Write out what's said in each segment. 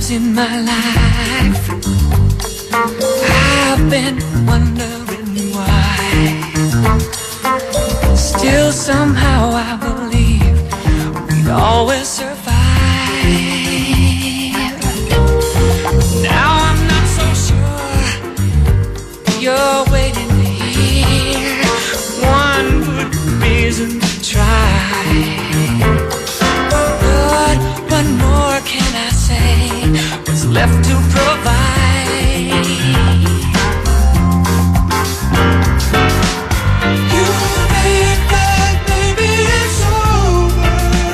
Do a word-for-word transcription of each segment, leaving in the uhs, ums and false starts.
times in my life I've been wondering why. Still somehow I believe we'd always survive. Now I'm not so sure you're waiting to hear one good reason to try. But what more can I say? What's left to provide? You think that maybe it's over,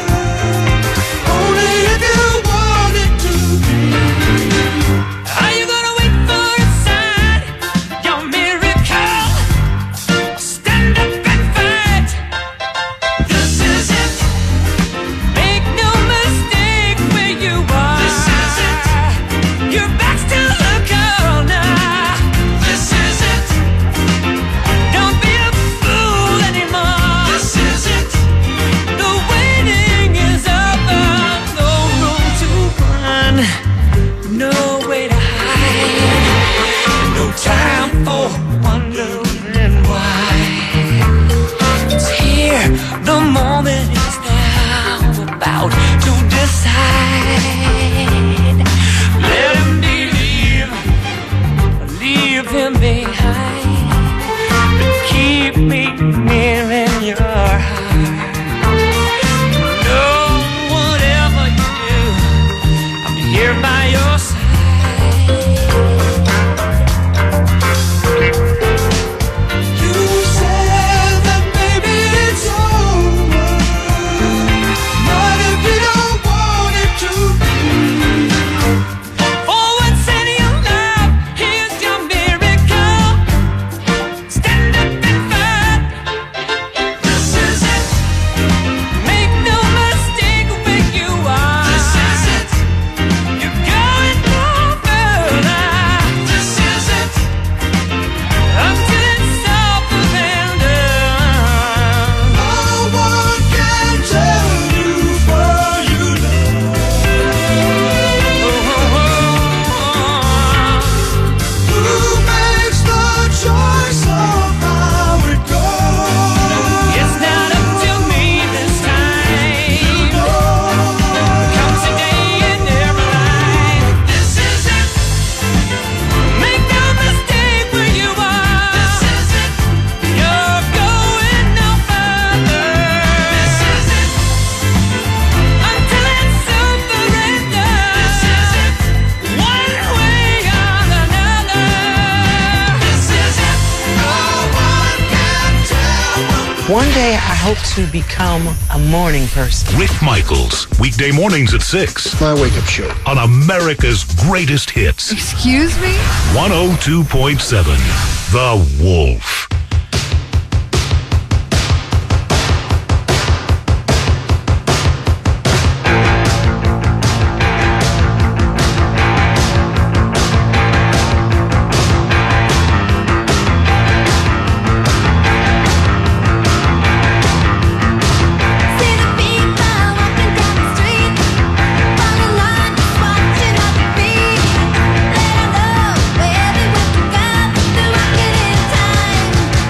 only if you want it to be. Are you gonna wait for a sign, your miracle? Stand up and fight. This is it. Make no mistake where you are. This is it. Your back's to the corner. This is it. Don't be a fool anymore. This is it. The waiting is over. No room to run, no way to hide, no time for wondering why. It's here, the moment is now, about to decide. Let him believe, leave him behind, but keep me near in your heart. No, whatever you do, I'm here by your side. You said that maybe it's over, not if you don't want it to be. For once in your life, here's your miracle. Stand up and fight. This is it. Make no mistake where you are. This is it. You're going no further. This is it. Until it's all abandoned. No one can tell you what you love. Who makes the choice of how it goes? It's not up to me this time. You know, comes a day in every life. This is it. Make no mistake where you are. This is it. You're going no further. This is it. Until it's over and done. This is it. One way or another. This is it. No one can tell what. One day I hope to become a morning person. Rick Michaels, weekday mornings at six My wake-up show. on America's Greatest Hits. Excuse me? one oh two point seven, The Wolf. See the people walking down the street, on the line just watching our feet. Let 'em know where they want to go, they're walking in time.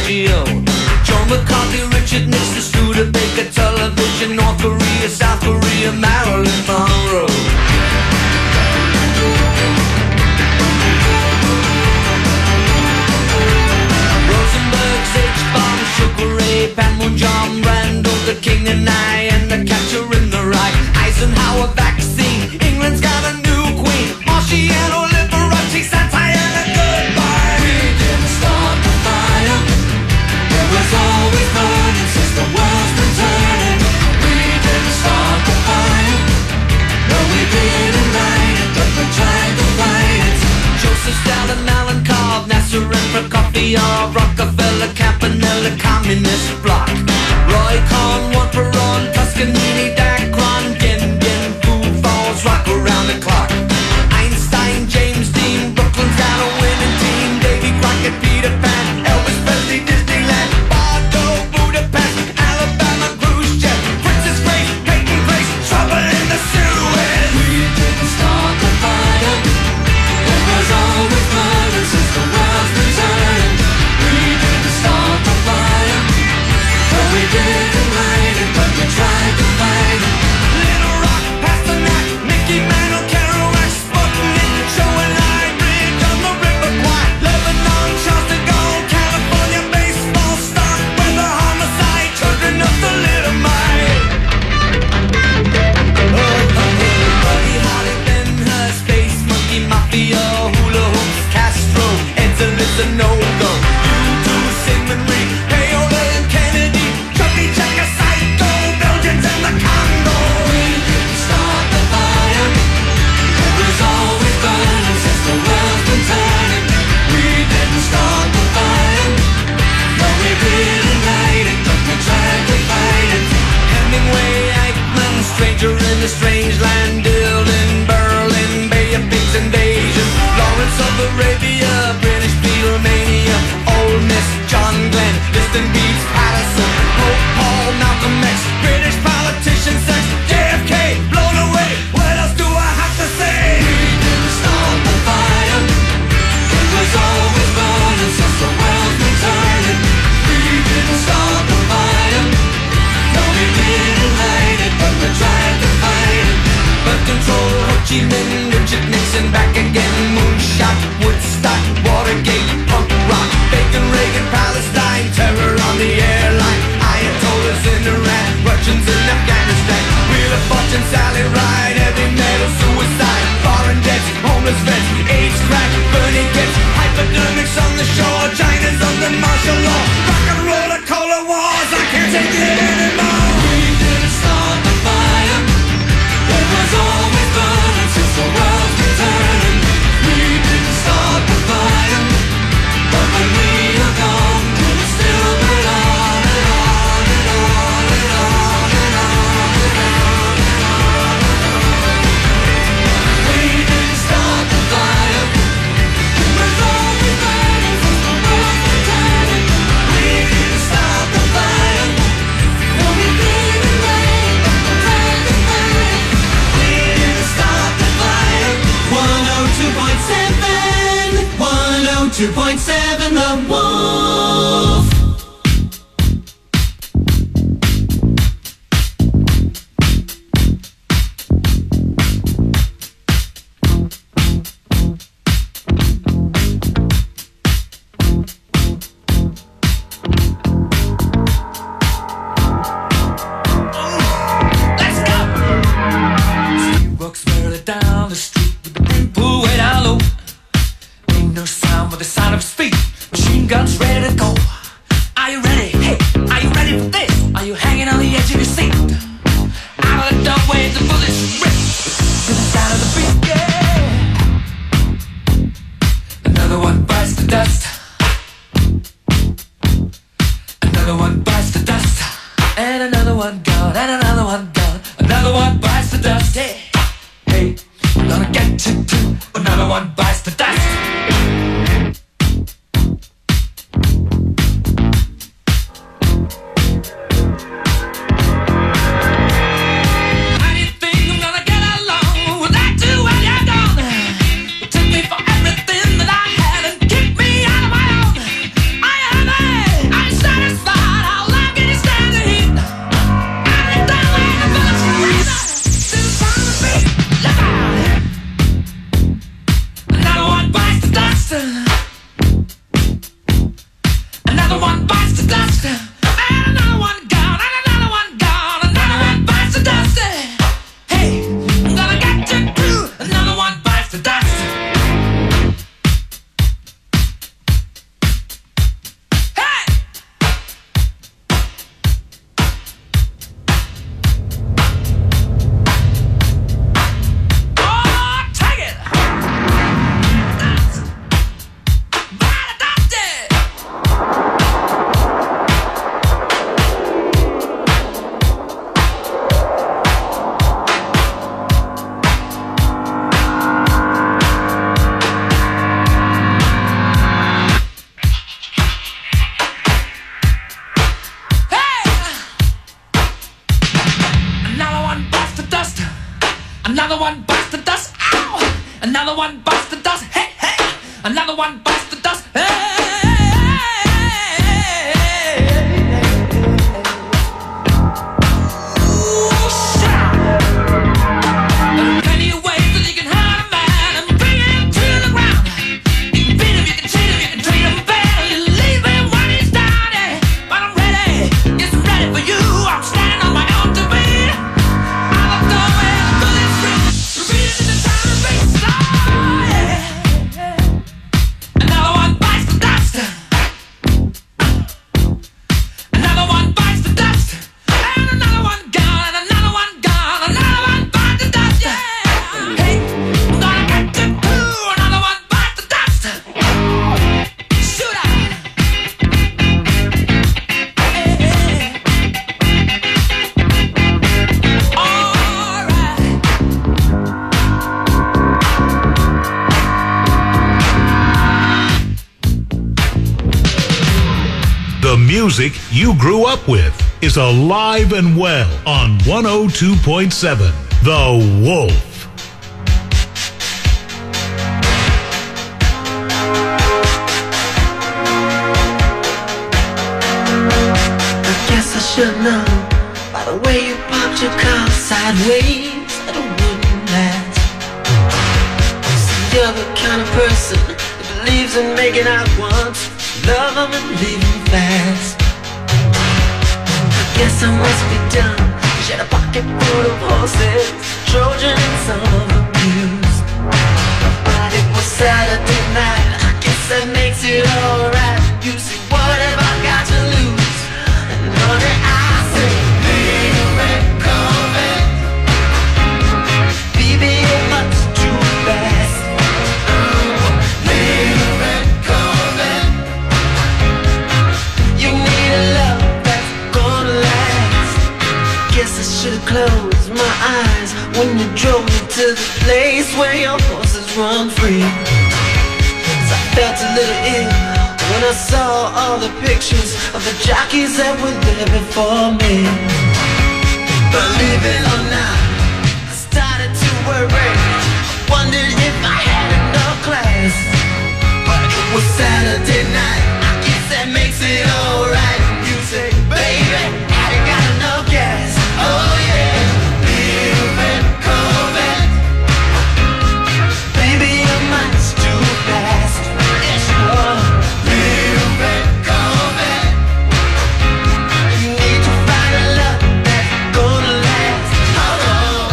radio. John McCarthy, Richard Nixon, Studebaker, television, North Korea, South Korea, Marilyn Monroe. Rosenberg's H-bomb, Sugar Ray, Panmunjom, Randall, the King and I, and the Catcher in the Rye. Eisenhower vaccine, England's got a new queen. Marciano, Liberace, Santana, goodbye. We didn't start the fire. It was always burning since the world's been turning. We didn't start the fire. No, we didn't light it, but we tried to fight it. Joseph Stalin, Alan Cobb, Nasser and Prokofiev, Rockefeller, Campanella, Communist Bloc. Roy Cohn, Juan Perón, Toscanini, Dacron, Dien Bien, Food Falls, rock around the clock. Einstein, James Dean, Brooklyn's got a winning team. Davy Crockett, Peter Pan, Elvis Presley, Disneyland, Bordeaux, Budapest, Alabama, Khrushchev, Princess Grace, Peyton Place, trouble in the Suez. We didn't start the fire. It was always burning since the world's been turning. We didn't start the fire. No, we didn't light it, but we tried to fight it. Little Rock, Pasternak, Mickey Mantle, Kerouac, Sputnik, Joe and Hybrid, on the River Kwai, Lebanon, Charles de Gaulle, California, baseball star, weather, homicide, children of the Little Mite. Oh, oh, oh, Buddy Holly, Ben Hur, Space Monkey, Mafia, Hula Hoops, Castro, Edsel is a no-go. U two, Sigmund Reed, Payola and Kennedy, Chubby Checker, Psycho, Belgians and the Congo. We didn't start the fire. It was always burning since the world's been turning. We didn't start the fire. No, we didn't light it, but we tried to fight it. Hemingway, Eichmann, stranger in a strange land, Dylan, Berlin, Bay of Pigs invasion, Lawrence of Arabia, British Beatlemania, Ole Miss, John Glenn, Liston Beats, Patterson, Pope Paul, Malcolm X, British politician, sex, J F K, blown away. What else do I have to say? We didn't start the fire. It was always burning since the world's been turning. We didn't start the fire. No, we didn't light it, but we tried to fight it. Birth control, Ho Chi Minh, Richard Nixon, back again, moonshot, Woodstock, Watergate, punk rock, Bacon, Reagan, Palestine, terror on the airline, Ayatollahs in Iran, Russians in Afghanistan, Wheel of Fortune, Sally Ride, heavy metal, suicide, foreign debts, homeless vets, AIDS, crack, burning kids, hypodermics on the shore, China's under martial law, rock and roll, the Cola Wars, I can't take it anymore. We didn't start the fire. It was always burning since the world's been turning. We didn't start the fire, but when we are gone, we'll still burn on and on and on and on and on and on and on. We didn't start the fire. It was always burning since the world's been turning. We didn't start the fire. No, we didn't light it, but we tried to fight it. We didn't start the fire. one oh two point seven, one oh two point seven, The Wolf. Let's go! Steve walks merrily down the street with the big pool way down low. Ain't no sound but the sound of speed. Machine guns ready to go. Are you ready? Hey, are you ready for this? Are you hanging on the edge of your seat? Out of the doorway, the bullets rip to the sound of the beat. Yeah. Another one bites the dust. Another one bites the dust. And another one gone. And another one gone. Another one bites the dust. Hey, hey, we're gonna get to two. Another one bites the dust. How do you think I'm gonna get along without you when you're gone? You took me for everything that I had and kicked me out of my own. Are you happy? Are Another one bites the dust. Ow! Another one bites the dust. Hey, hey! Another one bites the dust. Hey! The music you grew up with is alive and well on one oh two point seven The Wolf. I guess I should know by the way you popped your car sideways that it wouldn't last. See, you're the kind of person that believes in making out once, love them and leave them fast. I guess I must be dumb. She had a pocket full of horses, Trojan and some of them used. But it was Saturday night, I guess that makes it alright. You see, what have I got to lose? And honey, I say, little red Corvette, baby, you're much too fast. Little red Corvette, you need a love that's gonna last. Guess I should've closed my eyes when you drove me to the place where your horses run free. 'Cause I felt a little ill when I saw all the pictures of the jockeys that were there before me. Believe it or not, I started to worry. Wondered if I had enough class. But it was Saturday night, I guess that makes it alright. You say, baby, I ain't got enough gas. Oh yeah, little red Corvette, baby, you're much too fast. Yes, you are. Little red Corvette, you need to find a love that's gonna last. Oh, oh.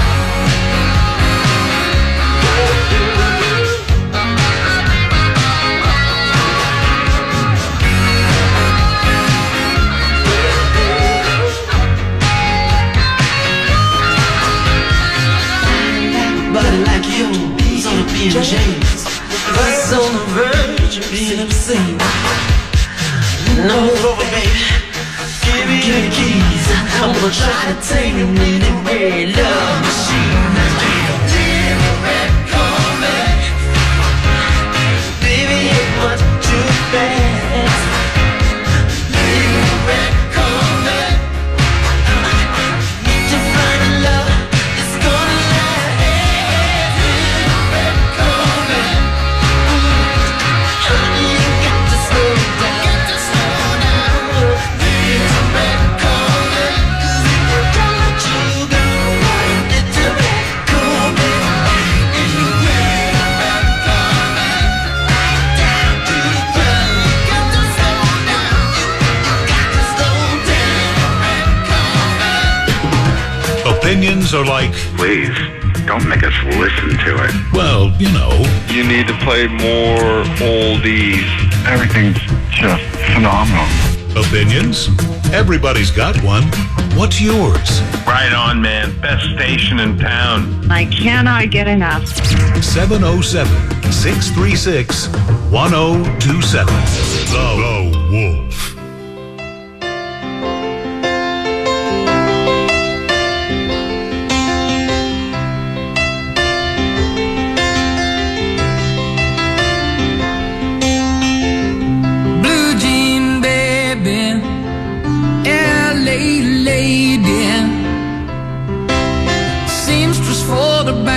Body like yours on a P and J's, voice on the verge of being obscene. No, over, baby, give me your keys. I'm gonna try to tame you anyway, love machine. Little red Corvette, baby, you're much too fast. Little red Corvette, need to find a love that's gonna last. Little red Corvette, honey, you got to slow down. Got to slow down. Little red Corvette, 'cause if you don't let you go, little red Corvette, and you little red Corvette, right down to the ground. You got to slow down. You, you got to slow down. Red Corvette. Opinions are like, Please, don't make us listen to it. well, you know, You need to play more oldies. Everything's just phenomenal. opinions. Everybody's got one. What's yours? Right on, man. Best station in town. I cannot get enough. seven oh seven, six three six, one oh two seven. The, the Wolf. Blue jean baby, L A lady, seamstress for the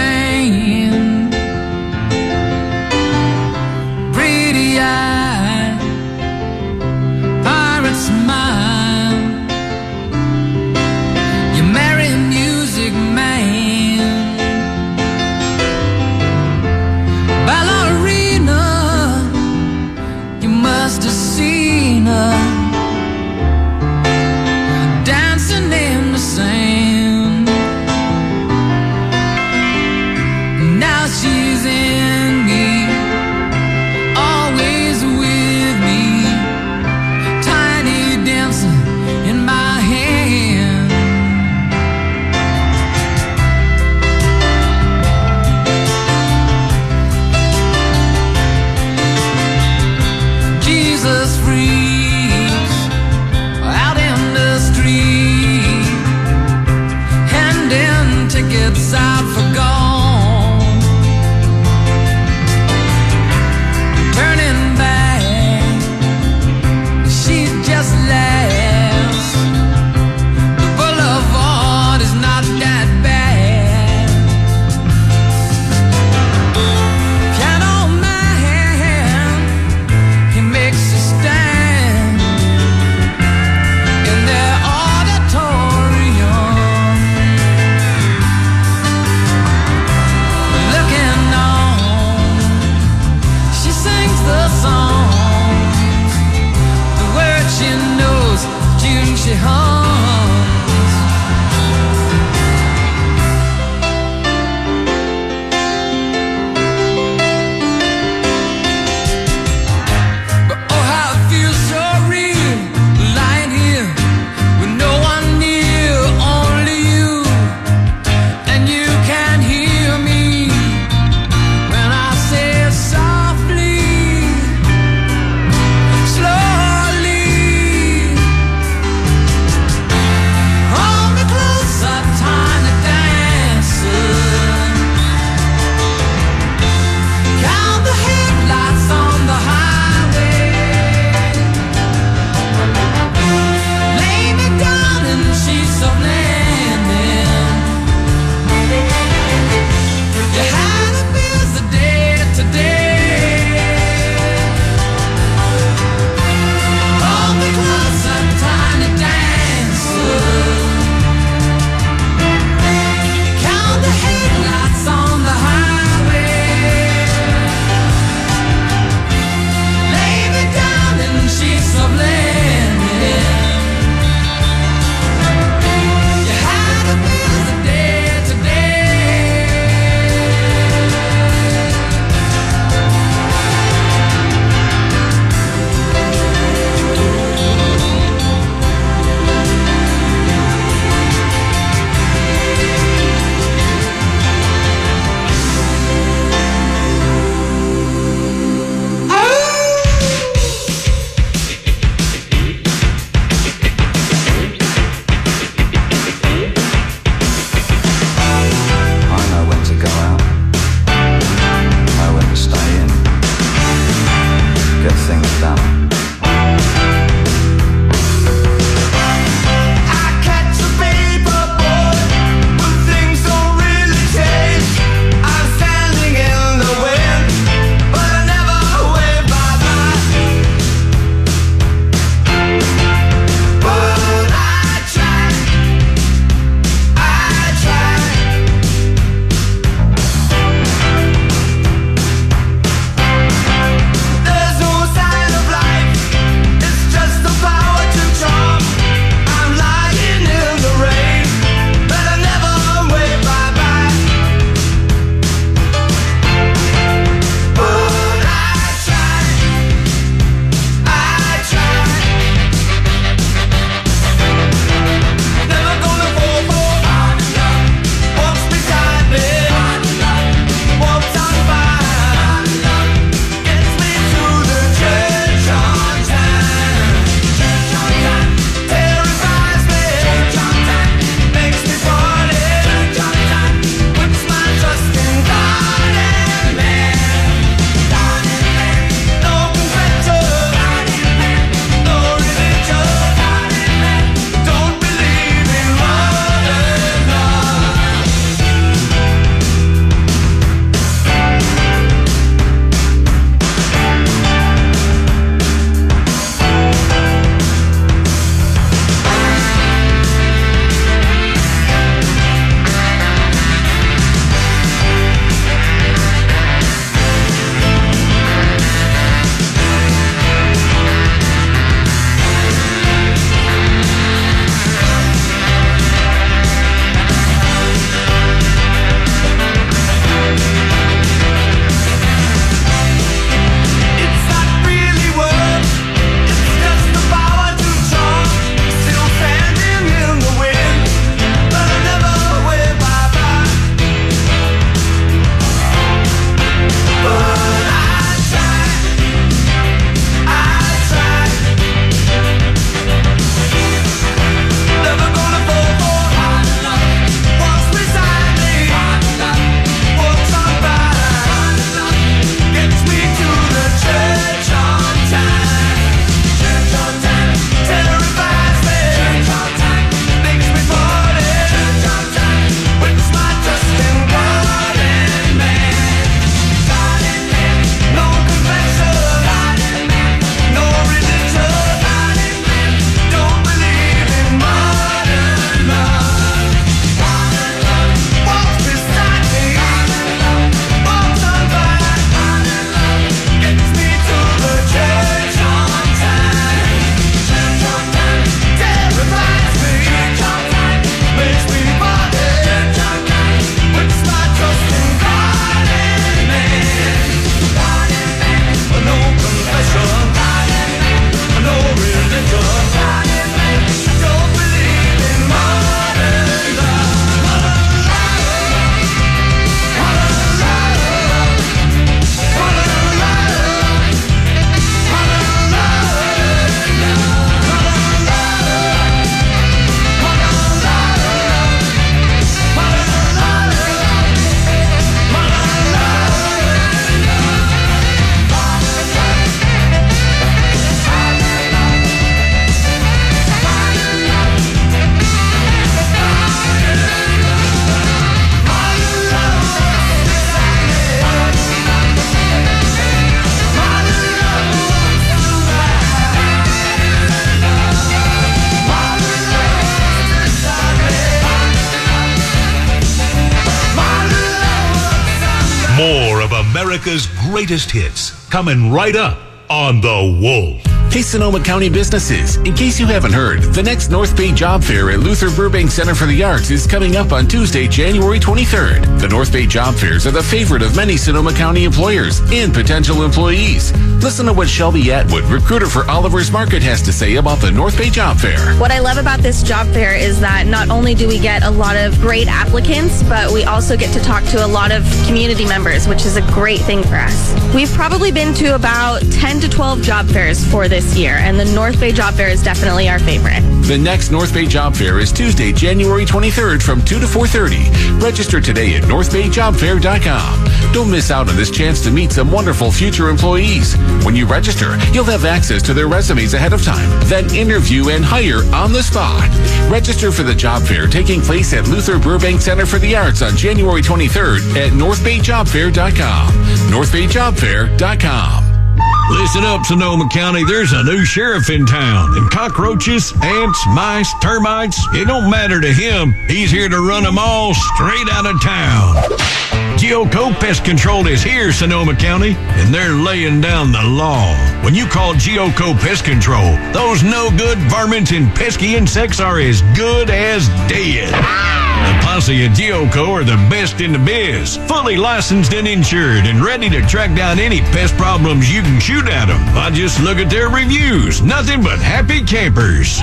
More of America's greatest hits coming right up on The Wolf. Hey, Sonoma County businesses. In case you haven't heard, the next North Bay Job Fair at Luther Burbank Center for the Arts is coming up on Tuesday, January twenty-third. The North Bay Job Fairs are the favorite of many Sonoma County employers and potential employees. Listen to what Shelby Atwood, recruiter for Oliver's Market, has to say about the North Bay Job Fair. What I love about this job fair is that not only do we get a lot of great applicants, but we also get to talk to a lot of community members, which is a great thing for us. We've probably been to about ten to twelve job fairs for this year, and the North Bay Job Fair is definitely our favorite. The next North Bay Job Fair is Tuesday, January twenty-third from two to four thirty. Register today at north bay job fair dot com. Don't miss out on this chance to meet some wonderful future employees. When you register, you'll have access to their resumes ahead of time, then interview and hire on the spot. Register for the job fair taking place at Luther Burbank Center for the Arts on January twenty-third at north bay job fair dot com. north bay job fair dot com. Listen up, Sonoma County. There's a new sheriff in town. And cockroaches, ants, mice, termites, it don't matter to him. He's here to run them all straight out of town. Geoco Pest Control is here, Sonoma County, and they're laying down the law. When you call Geoco Pest Control, those no-good varmints and pesky insects are as good as dead. The posse at Geoco are the best in the biz, fully licensed and insured, and ready to track down any pest problems you can shoot at them. I just look at their reviews. Nothing but happy campers.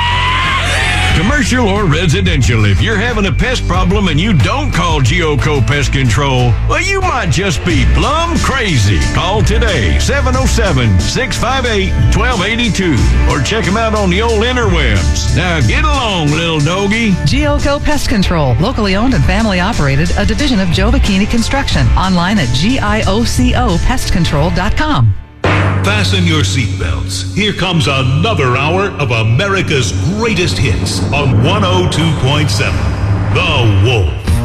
Commercial or residential, if you're having a pest problem and you don't call Geoco Pest Control, well, you might just be plumb crazy. Call today, seven oh seven, six five eight, one two eight two, or check them out on the old interwebs. Now get along, little doggy. Geoco Pest Control, locally owned and family operated, a division of Joe Bikini Construction. Online at G I O C O pest control dot com. Fasten your seatbelts. Here comes another hour of America's greatest hits on one oh two point seven The Wolf.